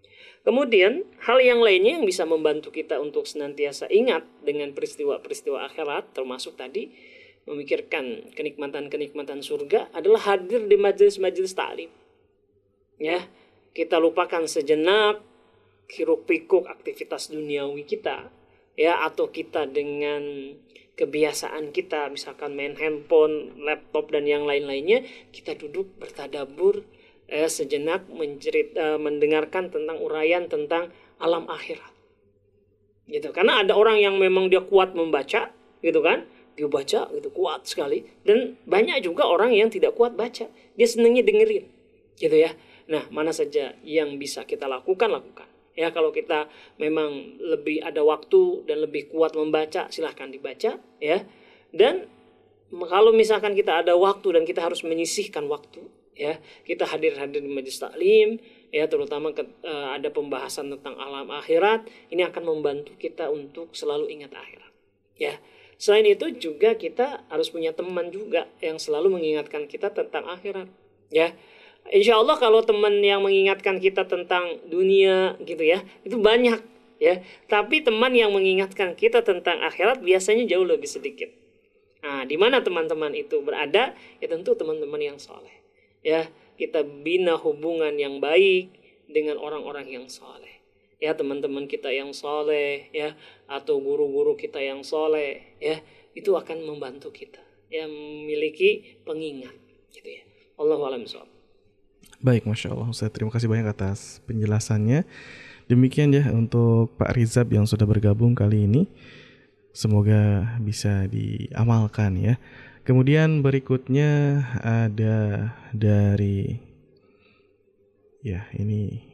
Kemudian hal yang lainnya yang bisa membantu kita untuk senantiasa ingat dengan peristiwa-peristiwa akhirat, termasuk tadi memikirkan kenikmatan-kenikmatan surga, adalah hadir di majelis-majelis taklim. Ya, kita lupakan sejenak hiruk pikuk aktivitas duniawi kita, ya, atau kita dengan kebiasaan kita misalkan main handphone, laptop dan yang lain-lainnya, kita duduk bertadabur sejenak mendengarkan tentang uraian tentang alam akhirat. Gitu. Karena ada orang yang memang dia kuat membaca, gitu kan? Dia baca gitu kuat sekali, dan banyak juga orang yang tidak kuat baca. Dia senangnya dengerin. Gitu ya. Nah, mana saja yang bisa kita lakukan. Ya, kalau kita memang lebih ada waktu dan lebih kuat membaca, silahkan dibaca, ya. Dan kalau misalkan kita ada waktu dan kita harus menyisihkan waktu, ya, kita hadir di majelis taklim, ya, terutama ada pembahasan tentang alam akhirat, ini akan membantu kita untuk selalu ingat akhirat, ya. Selain itu juga kita harus punya teman juga yang selalu mengingatkan kita tentang akhirat, ya. Insya Allah kalau teman yang mengingatkan kita tentang dunia gitu ya, itu banyak ya. Tapi teman yang mengingatkan kita tentang akhirat biasanya jauh lebih sedikit. Nah, di mana teman-teman itu berada? Ya tentu teman-teman yang soleh. Ya, kita bina hubungan yang baik dengan orang-orang yang soleh. Ya, teman-teman kita yang soleh, ya, atau guru-guru kita yang soleh, ya, itu akan membantu kita. Ya, memiliki pengingat, gitu ya. Allahu a'lam bishawab. Baik, Masya Allah Ustaz, terima kasih banyak atas penjelasannya. Demikian ya untuk Pak Rizab yang sudah bergabung kali ini. Semoga bisa diamalkan ya. Kemudian berikutnya ada dari, ya ini,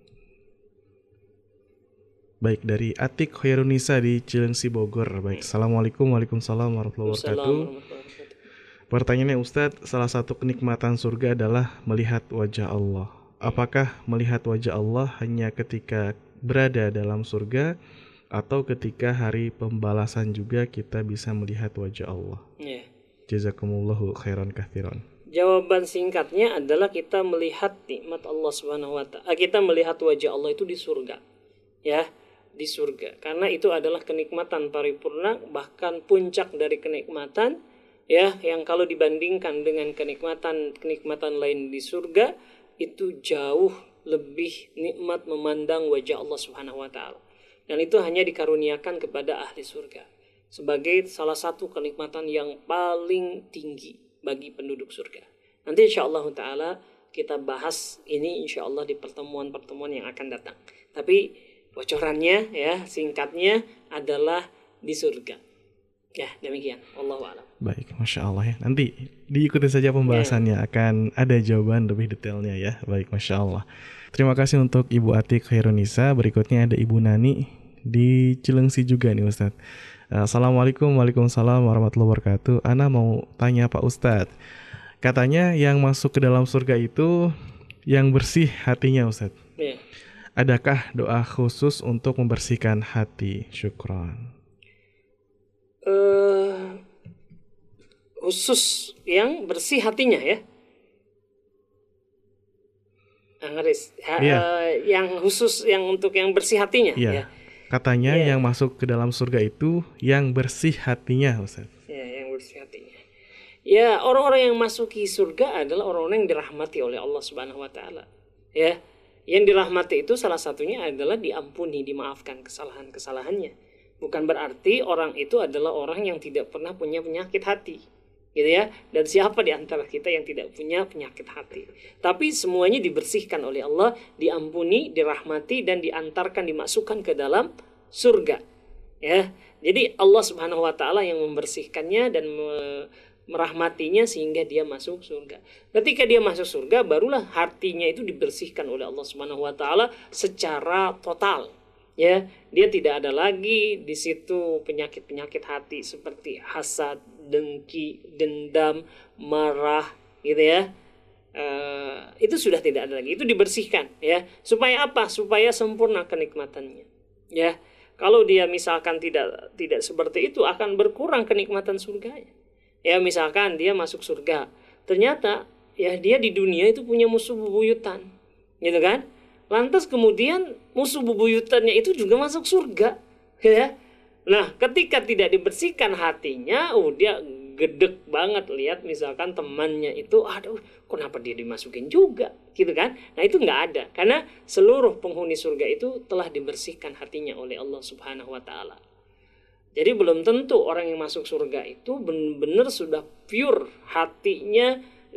baik, dari Atik Khairunisa di Cilengsi Bogor. Baik, Assalamualaikum, waalaikumsalam warahmatullahi wabarakatuh. Pertanyaannya Ustadz, salah satu kenikmatan surga adalah melihat wajah Allah. Apakah melihat wajah Allah hanya ketika berada dalam surga atau ketika hari pembalasan juga kita bisa melihat wajah Allah? Yeah. Jazakumullahu khairan katsiran. Jawaban singkatnya adalah kita melihat nikmat Allah Subhanahu wa taala. Kita melihat wajah Allah itu di surga. Ya, di surga. Karena itu adalah kenikmatan paripurna, bahkan puncak dari kenikmatan, ya, yang kalau dibandingkan dengan kenikmatan lain di surga itu jauh lebih nikmat memandang wajah Allah Subhanahu wa taala. Dan itu hanya dikaruniakan kepada ahli surga sebagai salah satu kenikmatan yang paling tinggi bagi penduduk surga. Nanti insyaallah taala kita bahas ini insyaallah di pertemuan-pertemuan yang akan datang. Tapi bocorannya, ya, singkatnya adalah di surga. Ya, demikian. Wallahu a'lam. Baik, Masya Allah ya. Nanti diikuti saja pembahasannya, akan ada jawaban lebih detailnya ya. Baik, Masya Allah. Terima kasih untuk Ibu Atik Khairunisa. Berikutnya ada Ibu Nani di Cilengsi juga nih Ustadz. Assalamualaikum, waalaikumsalam warahmatullahi wabarakatuh. Ana mau tanya Pak Ustadz. Katanya yang masuk ke dalam surga itu yang bersih hatinya Ustadz. Ya. Adakah doa khusus untuk membersihkan hati? Syukran. Khusus yang bersih hatinya ya. Yang khusus yang untuk yang bersih hatinya ya. Katanya yang masuk ke dalam surga itu yang bersih hatinya Ustaz. Ya, yang bersih hatinya. Ya, orang-orang yang masuki surga adalah orang-orang yang dirahmati oleh Allah Subhanahu wa taala. Ya. Yang dirahmati itu salah satunya adalah diampuni, dimaafkan kesalahan-kesalahannya. Bukan berarti orang itu adalah orang yang tidak pernah punya penyakit hati, gitu ya. Dan siapa di antara kita yang tidak punya penyakit hati? Tapi semuanya dibersihkan oleh Allah, diampuni, dirahmati, dan diantarkan, dimasukkan ke dalam surga. Ya, jadi Allah Subhanahu wa taala yang membersihkannya dan merahmatinya sehingga dia masuk surga. Ketika dia masuk surga, barulah hatinya itu dibersihkan oleh Allah Subhanahu wa taala secara total. Ya, dia tidak ada lagi di situ penyakit-penyakit hati seperti hasad, dengki, dendam, marah, gitu ya. Itu sudah tidak ada lagi. Itu dibersihkan, ya. Supaya apa? Supaya sempurna kenikmatannya. Ya, kalau dia misalkan tidak seperti itu, akan berkurang kenikmatan surganya. Ya, misalkan dia masuk surga, ternyata ya dia di dunia itu punya musuh bebuyutan, gitu kan? lantas kemudian musuh bebuyutannya itu juga masuk surga, ya. Nah, ketika tidak dibersihkan hatinya, dia gedek banget lihat misalkan temannya itu, aduh, kenapa dia dimasukin juga, gitu kan? Nah, itu nggak ada, karena seluruh penghuni surga itu telah dibersihkan hatinya oleh Allah Subhanahu wa Ta'ala. Jadi belum tentu orang yang masuk surga itu benar-benar sudah pure hatinya,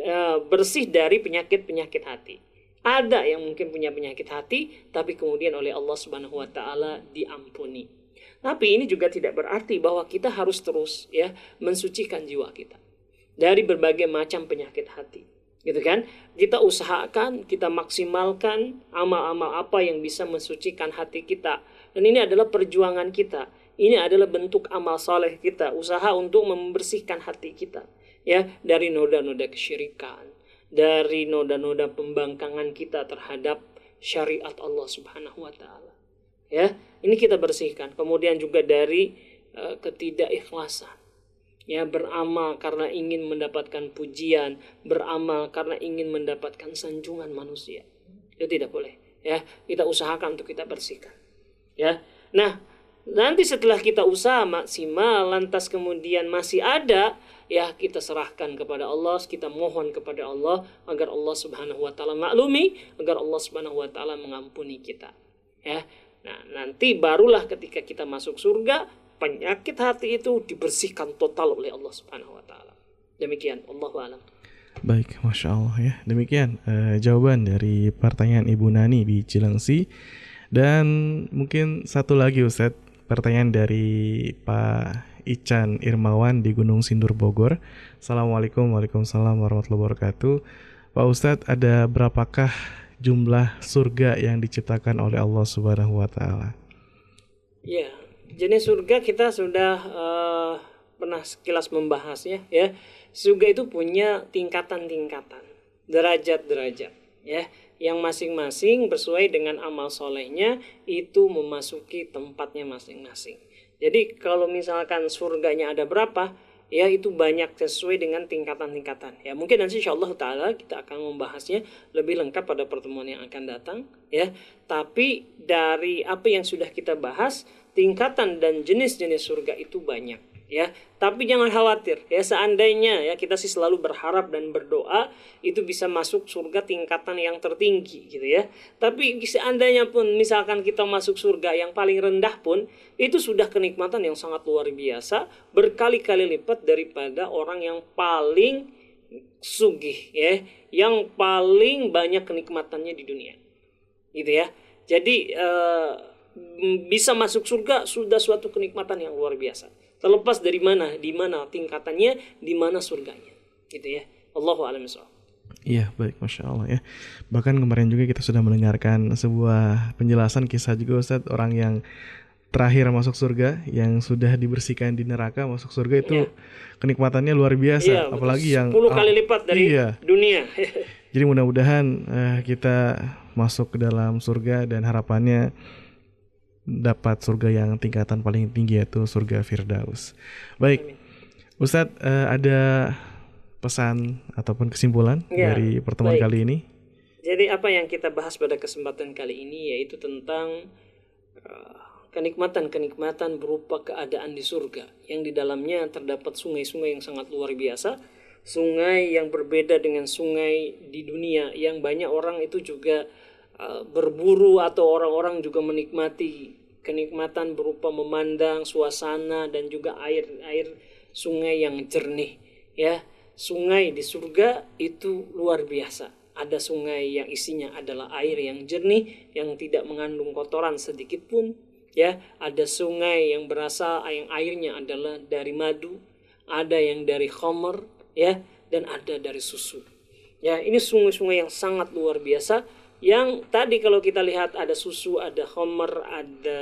bersih dari penyakit-penyakit hati. Ada yang mungkin punya penyakit hati, tapi kemudian oleh Allah Subhanahu wa Ta'ala diampuni. Tapi ini juga tidak berarti bahwa kita harus terus mensucikan jiwa kita dari berbagai macam penyakit hati, gitu kan? Kita usahakan, kita maksimalkan amal-amal apa yang bisa mensucikan hati kita, dan ini adalah perjuangan kita. Ini adalah bentuk amal soleh kita, usaha untuk membersihkan hati kita, ya, dari noda-noda kesyirikan, dari noda-noda pembangkangan kita terhadap syariat Allah Subhanahu wa Ta'ala. Ya, ini kita bersihkan. Kemudian juga dari ketidakikhlasan. Ya, beramal karena ingin mendapatkan pujian, beramal karena ingin mendapatkan sanjungan manusia. Itu tidak boleh. Ya, kita usahakan untuk kita bersihkan. Ya. Nah, nanti setelah kita usaha maksimal, lantas kemudian masih ada, ya, kita serahkan kepada Allah, kita mohon kepada Allah agar Allah Subhanahu wa Ta'ala maklumi, agar Allah Subhanahu wa Ta'ala mengampuni kita. Ya. Nah, nanti barulah ketika kita masuk surga, penyakit hati itu dibersihkan total oleh Allah Subhanahu wa Ta'ala. Demikian, Allahu a'lam. Baik, Masya Allah ya. Demikian jawaban dari pertanyaan Ibu Nani di Cilengsi. Dan mungkin satu lagi Ustadz, pertanyaan dari Pak Ican Irmawan di Gunung Sindur Bogor. Assalamualaikum warahmatullahi wabarakatuh. Pak Ustadz, ada berapakah jumlah surga yang diciptakan oleh Allah Subhanahu wa Ta'ala? Ya, jenis surga kita sudah pernah sekilas membahasnya, ya. Surga itu punya tingkatan-tingkatan, derajat-derajat, ya, yang masing-masing sesuai dengan amal solehnya itu memasuki tempatnya masing-masing. Jadi kalau misalkan surganya ada berapa, ya, itu banyak sesuai dengan tingkatan-tingkatan. Ya, mungkin nanti insyaallah ta'ala kita akan membahasnya lebih lengkap pada pertemuan yang akan datang, ya. Tapi dari apa yang sudah kita bahas, tingkatan dan jenis-jenis surga itu banyak, ya. Tapi jangan khawatir, ya, seandainya ya kita sih selalu berharap dan berdoa itu bisa masuk surga tingkatan yang tertinggi, gitu ya. Tapi seandainya pun misalkan kita masuk surga yang paling rendah pun, itu sudah kenikmatan yang sangat luar biasa, berkali-kali lipat daripada orang yang paling sugih, ya, yang paling banyak kenikmatannya di dunia, gitu ya. Jadi bisa masuk surga sudah suatu kenikmatan yang luar biasa. Terlepas dari mana, di mana tingkatannya, di mana surganya, gitu ya. Allahu a'lam bishawab. Iya, baik, Masya Allah ya. Bahkan kemarin juga kita sudah mendengarkan sebuah penjelasan kisah juga Ustadz, orang yang terakhir masuk surga, yang sudah dibersihkan di neraka masuk surga itu, kenikmatannya luar biasa, iya, apalagi yang 10 kali lipat dari dunia. Jadi mudah-mudahan kita masuk ke dalam surga dan harapannya dapat surga yang tingkatan paling tinggi, yaitu surga Firdaus. Baik, amin. Ustadz, ada pesan ataupun kesimpulan dari pertemuan kali ini? Jadi apa yang kita bahas pada kesempatan kali ini yaitu tentang kenikmatan-kenikmatan berupa keadaan di surga, yang di dalamnya terdapat sungai-sungai yang sangat luar biasa, sungai yang berbeda dengan sungai di dunia, yang banyak orang itu juga berburu atau orang-orang juga menikmati kenikmatan berupa memandang suasana dan juga air sungai yang jernih, ya. Sungai di surga itu luar biasa. Ada sungai yang isinya adalah air yang jernih yang tidak mengandung kotoran sedikit pun, ya. Ada sungai yang berasal yang airnya adalah dari madu, ada yang dari khamr, ya, dan ada dari susu. Ya, ini sungai-sungai yang sangat luar biasa. Yang tadi kalau kita lihat ada susu, ada khamr, ada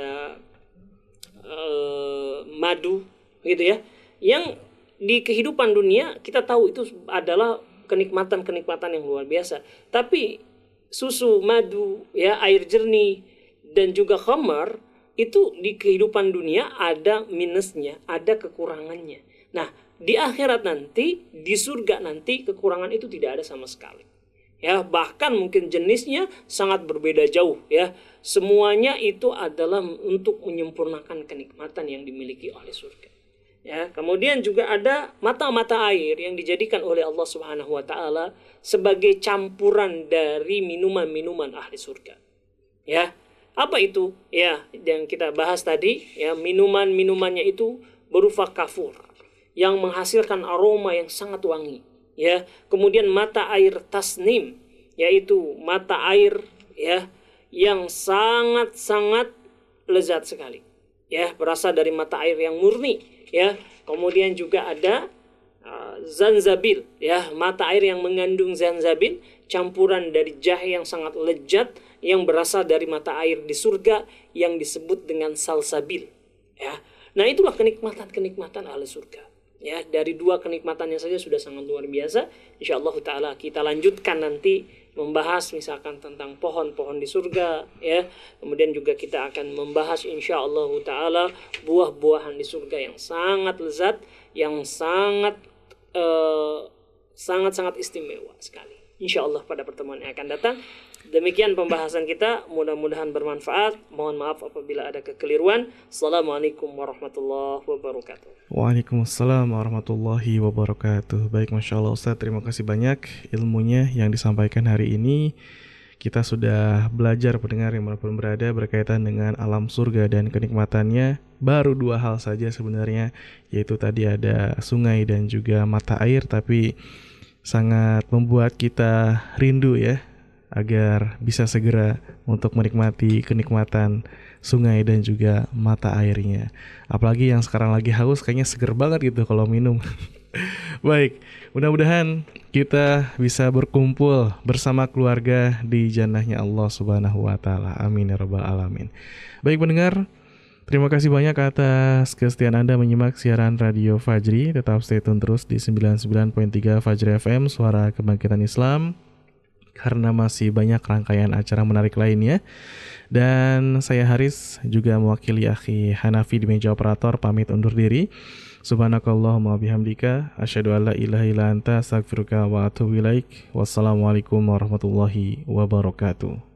madu, gitu ya. Yang di kehidupan dunia kita tahu itu adalah kenikmatan-kenikmatan yang luar biasa. Tapi susu, madu, ya, air jernih dan juga khamr itu di kehidupan dunia ada minusnya, ada kekurangannya. Nah, di akhirat nanti, di surga nanti kekurangan itu tidak ada sama sekali. ya, bahkan mungkin jenisnya sangat berbeda jauh ya. Semuanya itu adalah untuk menyempurnakan kenikmatan yang dimiliki oleh surga. Ya, kemudian juga ada mata-mata air yang dijadikan oleh Allah Subhanahu wa taala sebagai campuran dari minuman-minuman ahli surga. Ya. Apa itu? Ya, yang kita bahas tadi, ya, minuman-minumannya itu berupa kafur yang menghasilkan aroma yang sangat wangi. Ya, kemudian mata air tasnim, yaitu mata air ya yang sangat-sangat lezat sekali. Ya, berasal dari mata air yang murni, ya. Kemudian juga ada zanzabil, ya, mata air yang mengandung zanzabil, campuran dari jahe yang sangat lezat yang berasal dari mata air di surga yang disebut dengan salsabil, ya. Nah, itulah kenikmatan-kenikmatan ahli surga. Ya, dari dua kenikmatannya saja sudah sangat luar biasa. Insyaallah taala kita lanjutkan nanti membahas misalkan tentang pohon-pohon di surga, ya. Kemudian juga kita akan membahas insyaallah taala buah-buahan di surga yang sangat lezat, yang sangat istimewa sekali. Insyaallah pada pertemuan yang akan datang. Demikian pembahasan kita, mudah-mudahan bermanfaat. Mohon maaf apabila ada kekeliruan. Assalamualaikum warahmatullahi wabarakatuh. Waalaikumsalam warahmatullahi wabarakatuh. Baik, Masya Allah Ustaz, terima kasih banyak ilmunya yang disampaikan hari ini. Kita sudah belajar, pendengar yang manapun berada, berkaitan dengan alam surga dan kenikmatannya. Baru dua hal saja sebenarnya, yaitu tadi ada sungai dan juga mata air, tapi sangat membuat kita rindu ya, agar bisa segera untuk menikmati kenikmatan sungai dan juga mata airnya. Apalagi yang sekarang lagi haus, kayaknya seger banget gitu kalau minum. Baik, mudah-mudahan kita bisa berkumpul bersama keluarga di jannahnya Allah Subhanahu wa taala. Amin ya rabbal alamin. Baik pendengar, terima kasih banyak atas kesetiaan Anda menyimak siaran Radio Fajri. Tetap stay tune terus di 99.3 Fajri FM, Suara Kebangkitan Islam, karena masih banyak rangkaian acara menarik lainnya. Dan saya Haris juga mewakili akhi Hanafi di meja operator pamit undur diri. Subhanakallahumma bihamdika asyhadu an la ilaha illa anta astaghfiruka wa atubu ilaik. Wassalamualaikum warahmatullahi wabarakatuh.